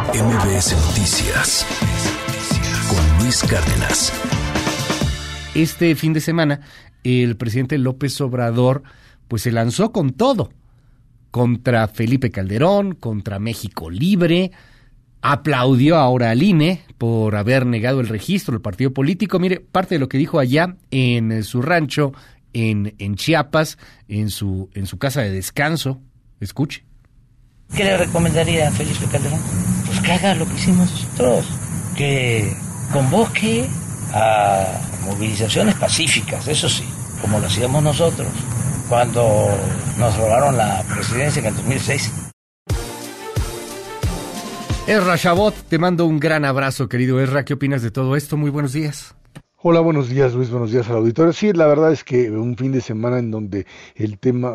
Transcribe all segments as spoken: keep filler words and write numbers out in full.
M B S Noticias con Luis Cárdenas. Este fin de semana, el presidente López Obrador pues se lanzó con todo, contra Felipe Calderón, contra México Libre, aplaudió ahora al I N E por haber negado el registro del partido político. Mire, parte de lo que dijo allá en su rancho, en, en Chiapas, en su, en su casa de descanso. Escuche. ¿Qué le recomendaría a Felipe Calderón? Pues que haga lo que hicimos nosotros, que convoque a movilizaciones pacíficas, eso sí, como lo hacíamos nosotros cuando nos robaron la presidencia en el dos mil seis. Ezra Chabot, te mando un gran abrazo, querido Ezra. ¿Qué opinas de todo esto? Muy buenos días. Hola, buenos días, Luis, buenos días al auditorio. Sí, la verdad es que un fin de semana en donde el tema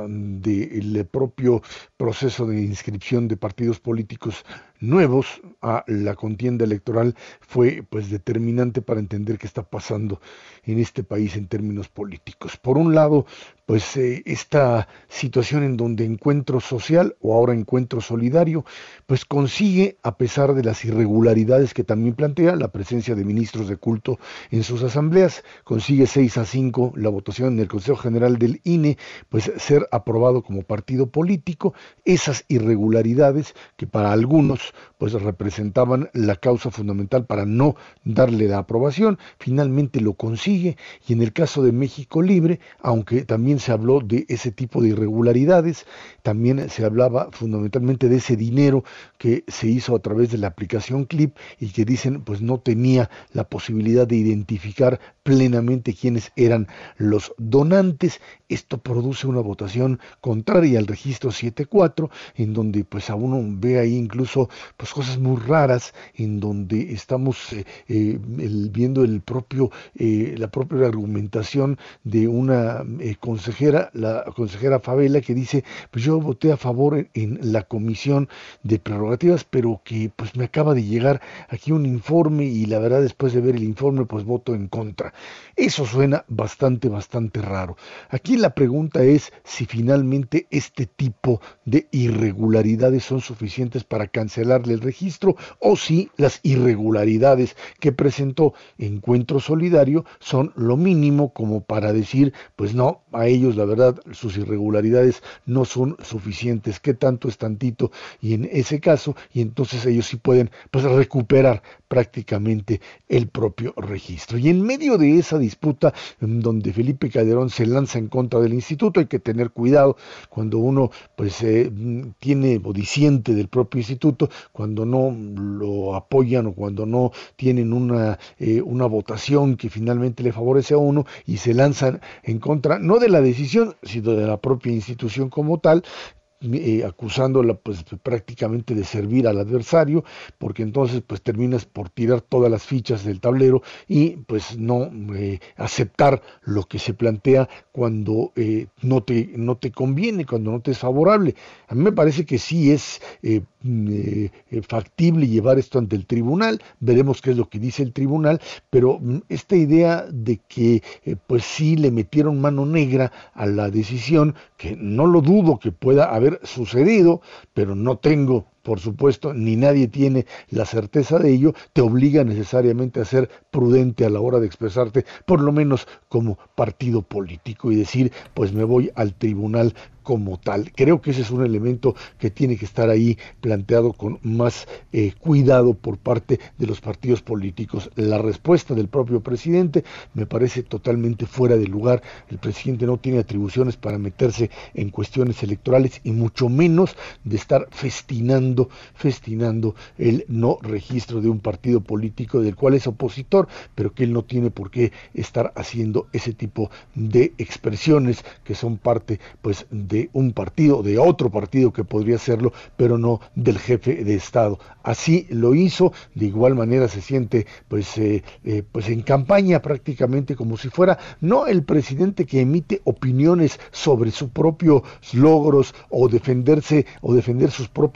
del propio proceso de inscripción de partidos políticos nuevos a la contienda electoral fue pues determinante para entender qué está pasando en este país en términos políticos. Por un lado, pues eh, esta situación en donde Encuentro Social, o ahora Encuentro Solidario, pues consigue, a pesar de las irregularidades que también plantea la presencia de ministros de culto en sus asambleas, consigue seis a cinco la votación en el Consejo General del I N E, pues ser aprobado como partido político. Esas irregularidades que para algunos pues representaban la causa fundamental para no darle la aprobación, finalmente lo consigue. Y en el caso de México Libre, aunque también se habló de ese tipo de irregularidades, también se hablaba fundamentalmente de ese dinero que se hizo a través de la aplicación Clip y que dicen pues no tenía la posibilidad de identificar plenamente quiénes eran los donantes. Esto produce una votación contraria al registro siete cuatro, en donde pues a uno ve ahí incluso pues cosas muy raras, en donde estamos eh, eh, el, viendo el propio eh, la propia argumentación de una eh, consejera, la consejera Favela, que dice pues yo voté a favor en, en la comisión de prerrogativas, pero que pues me acaba de llegar aquí un informe y la verdad después de ver el informe pues voto en contra. Eso suena bastante, bastante raro. Aquí la pregunta es si finalmente este tipo de irregularidades son suficientes para cancelarle el registro o si las irregularidades que presentó Encuentro Solidario son lo mínimo como para decir, pues no, a ellos la verdad sus irregularidades no son suficientes, que tanto es tantito, y en ese caso, y entonces ellos sí pueden pues recuperar prácticamente el propio registro. Y en medio de esa disputa donde Felipe Calderón se lanza en contra del instituto, hay que tener cuidado cuando uno pues eh, tiene o disiente del propio instituto, cuando no lo apoyan o cuando no tienen una, eh, una votación que finalmente le favorece a uno y se lanzan en contra, no de la decisión, sino de la propia institución como tal, Eh, acusándola pues prácticamente de servir al adversario, porque entonces pues terminas por tirar todas las fichas del tablero y pues no eh, aceptar lo que se plantea cuando eh, no te no te conviene, cuando no te es favorable. A mí me parece que sí es eh, eh, factible llevar esto ante el tribunal, veremos qué es lo que dice el tribunal, pero esta idea de que eh, pues sí le metieron mano negra a la decisión, que no lo dudo que pueda haber sucedido, pero no tengo, por supuesto, ni nadie tiene la certeza de ello, te obliga necesariamente a ser prudente a la hora de expresarte, por lo menos como partido político, y decir, pues me voy al tribunal como tal. Creo que ese es un elemento que tiene que estar ahí planteado con más eh, cuidado por parte de los partidos políticos. La respuesta del propio presidente me parece totalmente fuera de lugar. El presidente no tiene atribuciones para meterse en cuestiones electorales y mucho menos de estar festinando, festinando el no registro de un partido político del cual es opositor, pero que él no tiene por qué estar haciendo ese tipo de expresiones que son parte pues de de un partido, de otro partido que podría serlo, pero no del jefe de Estado. Así lo hizo, de igual manera se siente pues, eh, eh, pues en campaña prácticamente, como si fuera no el presidente que emite opiniones sobre sus propios logros o defenderse o defender sus propias causas,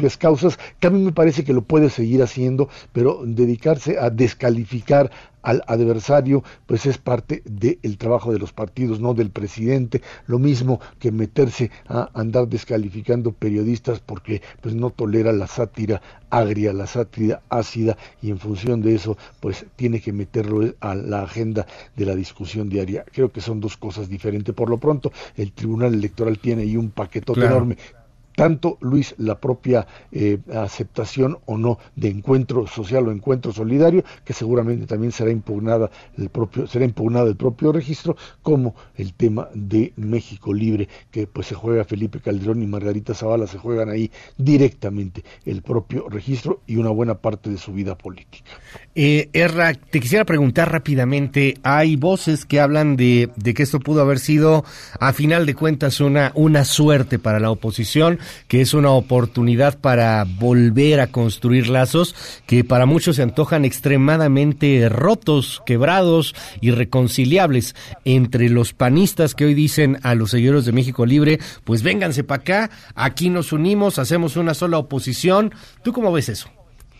cosas que a mí me parece que lo puede seguir haciendo, pero dedicarse a descalificar al adversario, pues es parte del trabajo de los partidos, no del presidente. Lo mismo que meterse a andar descalificando periodistas porque pues no tolera la sátira agria, la sátira ácida, y en función de eso pues tiene que meterlo a la agenda de la discusión diaria. Creo que son dos cosas diferentes. Por lo pronto el Tribunal Electoral tiene ahí un paquetote claro. enorme. Tanto, Luis, la propia eh, aceptación o no de encuentro social o encuentro solidario, que seguramente también será impugnada el propio, será impugnado el propio registro, como el tema de México Libre, que pues se juega Felipe Calderón y Margarita Zavala, se juegan ahí directamente el propio registro y una buena parte de su vida política. Eh, Erra, te quisiera preguntar rápidamente, hay voces que hablan de, de que esto pudo haber sido, a final de cuentas, una, una suerte para la oposición, que es una oportunidad para volver a construir lazos que para muchos se antojan extremadamente rotos, quebrados, irreconciliables, entre los panistas que hoy dicen a los seguidores de México Libre, pues vénganse para acá, aquí nos unimos, hacemos una sola oposición. ¿Tú cómo ves eso?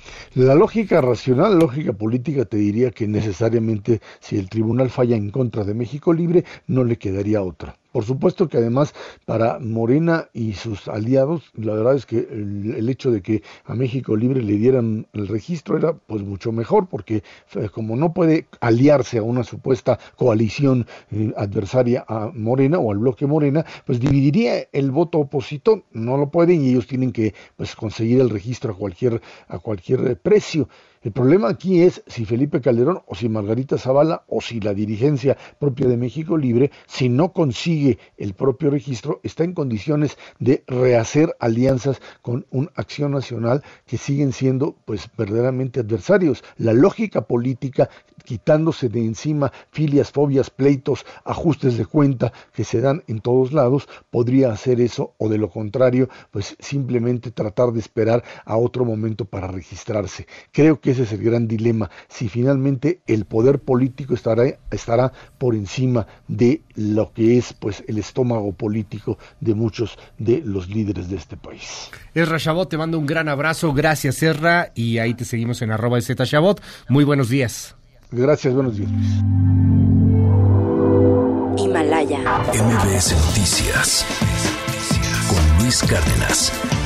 La lógica racional, la lógica política te diría que necesariamente si el tribunal falla en contra de México Libre, no le quedaría otra. Por supuesto que además para Morena y sus aliados, la verdad es que el, el hecho de que a México Libre le dieran el registro era pues mucho mejor, porque eh, como no puede aliarse a una supuesta coalición eh, adversaria a Morena o al bloque Morena, pues dividiría el voto opositor. No lo pueden y ellos tienen que pues conseguir el registro a cualquier, a cualquier precio. El problema aquí es si Felipe Calderón o si Margarita Zavala o si la dirigencia propia de México Libre, si no consigue el propio registro, está en condiciones de rehacer alianzas con una Acción Nacional que siguen siendo pues verdaderamente adversarios. La lógica política, quitándose de encima filias, fobias, pleitos, ajustes de cuenta que se dan en todos lados, podría hacer eso, o de lo contrario, pues simplemente tratar de esperar a otro momento para registrarse. Creo que ese es el gran dilema, si finalmente el poder político estará, estará por encima de lo que es pues el estómago político de muchos de los líderes de este país. Ezra Shabot, te mando un gran abrazo, gracias Ezra, y ahí te seguimos en arroba Z Shabot. Muy buenos días. Gracias, buenos días. Himalaya. M B S Noticias con Luis Cárdenas.